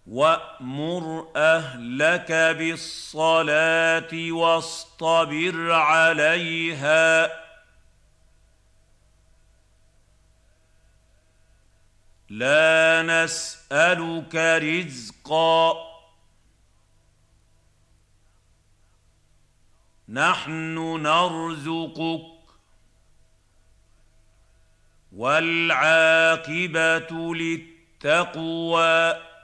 وأمر أهلك بالصلاة واصطبر عليها لا نسألك رزقا نحن نرزقك والعاقبة للتقوى